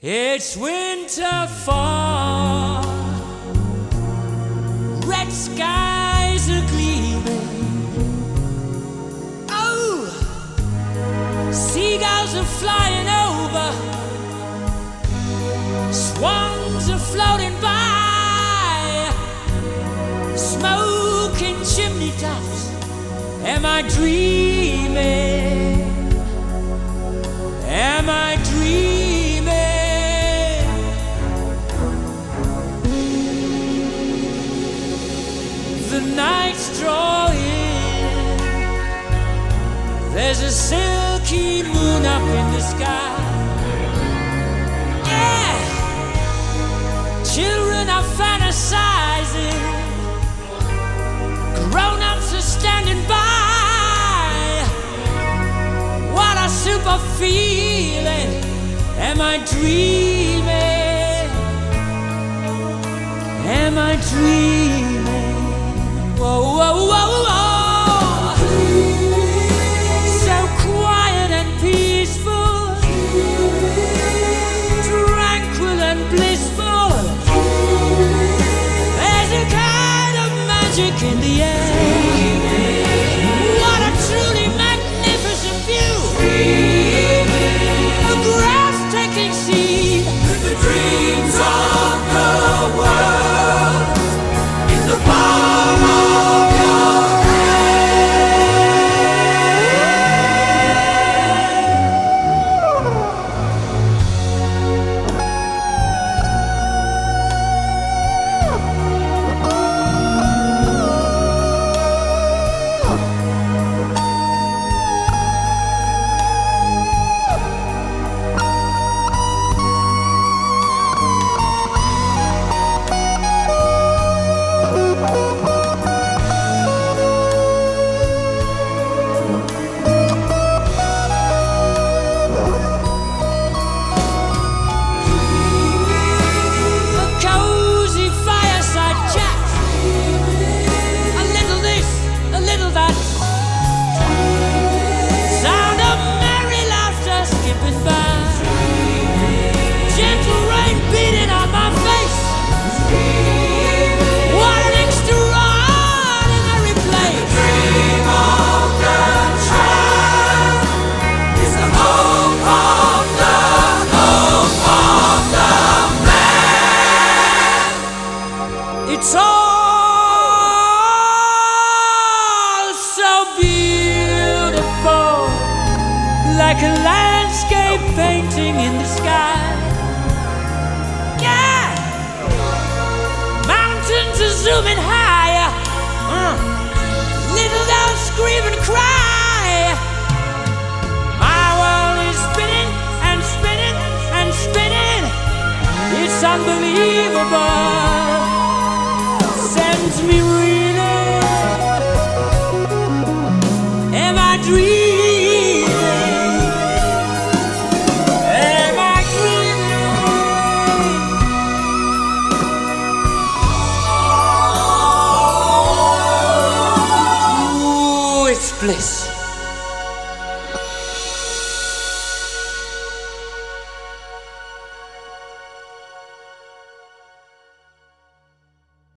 It's winter fall, red skies are gleaming. Oh, seagulls are flying over, swans are floating by, smoking chimney tops. Am I dreaming? Am I dreaming? The night's drawing, there's a silky moon up in the sky. Yeah, children are fantasizing, grown-ups are standing by. What a super feeling. Am I dreaming? Am I dreaming? Whoa, whoa, whoa, whoa. So quiet and peaceful, tranquil and blissful. There's a kind of magic in the air. What a truly magnificent view. A breathtaking scene. The dreams of the world in the palm of your it's all so beautiful, like a landscape painting in the sky. Yeah, mountains are zooming higher, little dogs scream and cry. My world is spinning and spinning and spinning. It's unbelievable. Sends me reeling. Am I dreaming? Am I dreaming? Ooh, it's bliss.